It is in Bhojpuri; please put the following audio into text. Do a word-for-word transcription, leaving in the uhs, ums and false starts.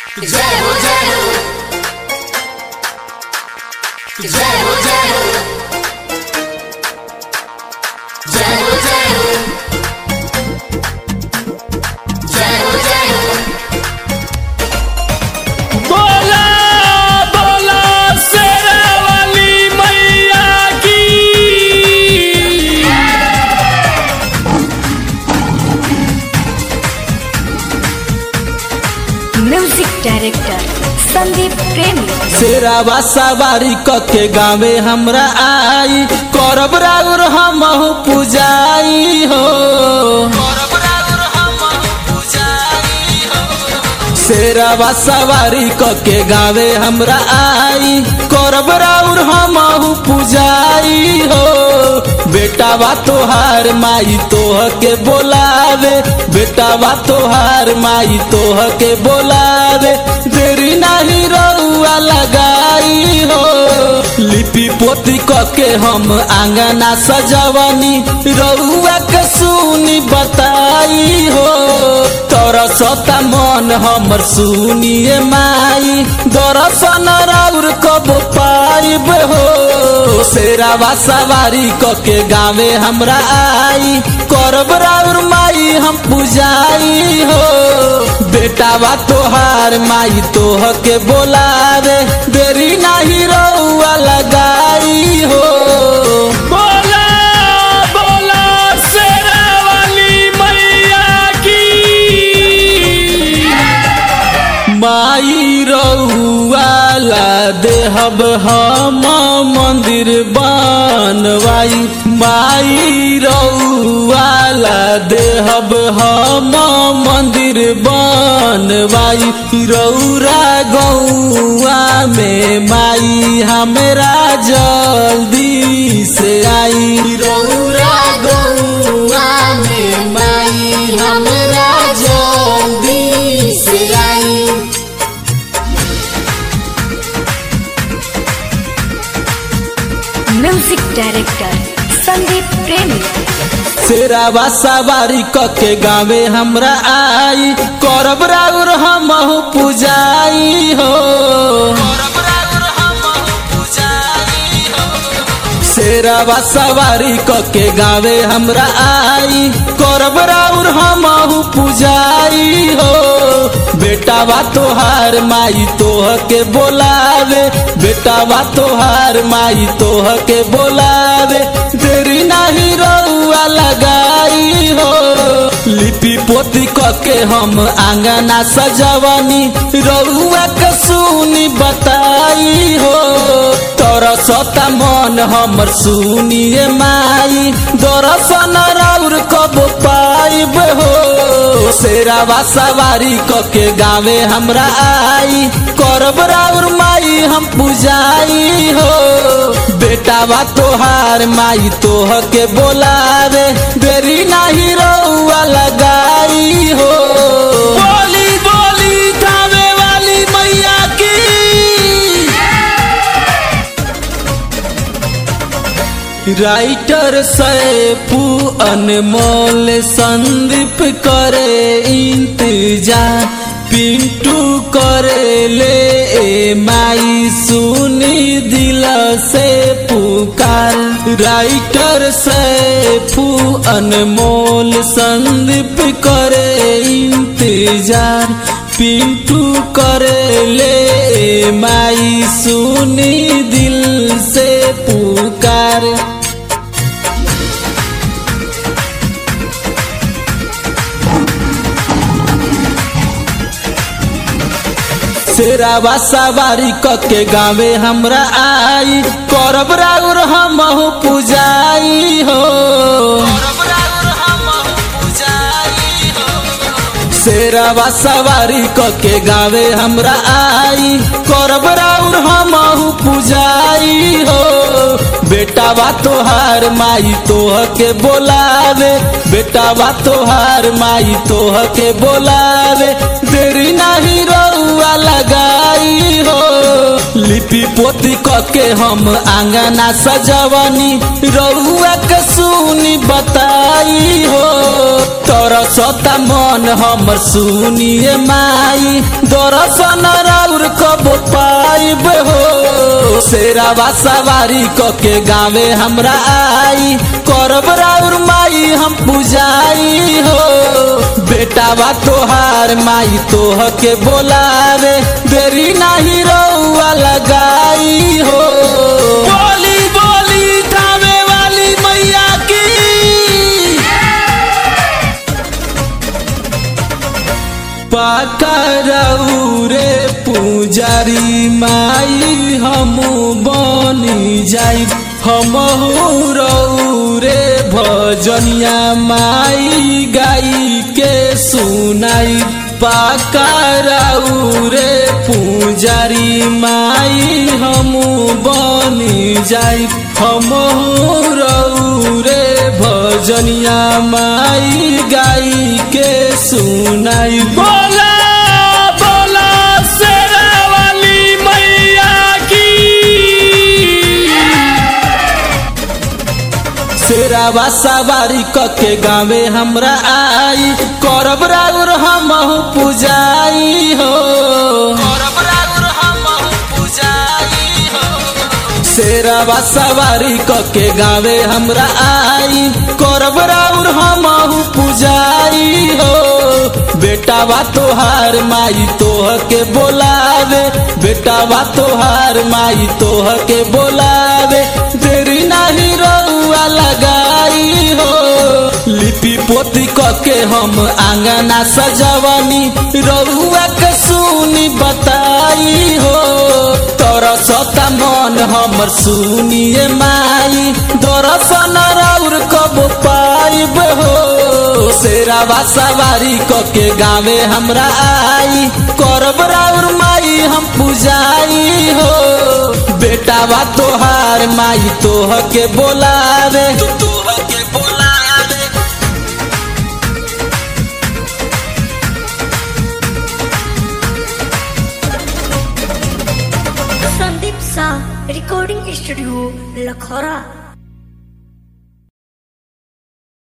जय हो जय हो जय हो जय हो जय हो जय हो जय हो जय हो। बोला बोला शेरा वाली मैया की। म्यूजिक डायरेक्टर संदीप प्रेमी। शेरावा सवारी कके गावे हमरा आई, करब राउर हमहु पूजाई हो। शेरावा सवारी कके गावे हमरा आई, करब राउर हमहु पूजाई हो। बेटावा तोहार माई तोह के बोलावे, बेटावा तोहार माई तोह के बोलावे। देरी नहीं रउआ लगाई हो, लिपि पोती कके हम आंगना सजवनी, रउआ के सुनी बताई हो। तरसता मन हमर सुनिए माई, दर्शन राउर कब पाइब हो। शेरावा सवारी कके गावे हमरा आई, करब राउर माई हम पूजाई हो। बेटावा तोहार माई तोह के बोलावे, देरी नहीं रउआ लगाई हो। बोला बोला शेरा वाली मैया की। माई रउआ ला देहब हम मंदिर बनवाई, माई रउआ ला देहब हम मंदिर बनवाई। रउरा गौआ में माई हमरा जल्दी से आई, रउरा गौआ में माई हमरा जल्दी से आई। म्यूजिक डायरेक्टर संदीप प्रेमी। शेरावा सवारी कके गावे हमरा आई, करब राउर हमहु पूजाई हो। शेरावा सवारी कके गावे हमरा आई, करब राउर हमहु पूजाई हो। बेटावा तोहार माई तोह के बोलावे, बेटावा तोहार माई तोह के बोलावे। देरी नहीं रउआ लगाई हो, लिपि पोती कके हम आंगना सजवनी, रउआ के सुनी बताई हो। तरसता मन हमर सुनिए माई, दर्शन राउर कब पाइब हो। शेरावा सवारी कके गावे हमरा आई, करब राउर माई हम पूजाई हो। बेटावा तोहार माई तोह के बोलावे, देरी नहीं रउआ लगाई हो। बोली बोली गावे वाली मैया की। राइटर सैफू अनमोल संदीप करे इंतजार, पिंटू करे ले ए माई सुनी दिल से पुकार। राइटर सैफू अनमोल संदीप करे इंतजार, पिंटू करे ले ए माई सुनी दिल से पुकार। शेरावा सवारी कके गावे हमरा आई, करब राउर हमहु पूजाई हो। शेरावा सवारी कके गावे हमरा आई, करब राउर हमहु पूजाई हो। बेटावा तोहार माई तोह के बोलावे, बेटावा तोहार माई तोह के बोलावे। देरी नहीं रउआ लगाई हो, लिपि पोती के हम आंगना सजवनी रउआ के सुनी बताई हो तोरा सता मन हमर सुनिए माई दर्शन राउर कब पाइब हो शेरावा सवारी के गावे हमरा आई करब राउर माई हम पुजाई हो बेटावा तोहार माई तोह के बोलावे देरी नाही रउआ लगाई हो बोली बोली थामे वाली मैया की पाकरऊ रे पुजारी माई हम बनी जाई हम रे भजनिया माई गाई के सुनाई पाकरऊ रे पुजारी माई हम बनी जाई हम रे भजनिया माई गाई के सुनाई बोला बोला शेरा वाली मैया की शेरावा सवारी के गावे हमरा आई करब राउर हम पुजाई हो करब राउर हम पुजाई हो शेरावा सवारी के गावे हमरा आई करब राउर हम पुजाई हो बेटावा तोहार माई तोह के बोलावे बेटावा तोहार माई तोह के बोलावे देरी नाही रउआ लगाई हो लिपि पोती के हम आंगना सजवनी रउआ के सुनी बताई हो तोरा सता मन हमर सुनिए माई दर्शन राउर कब पाइब हो शेरावा सवारी के गावे हमरा आई करब राउर माई हम पुजाई हो बेटावा तोहार माई तोह के बोलावे तोह के बोलावे संदीप सा रिकॉर्डिंग स्टूडियो लखौरा।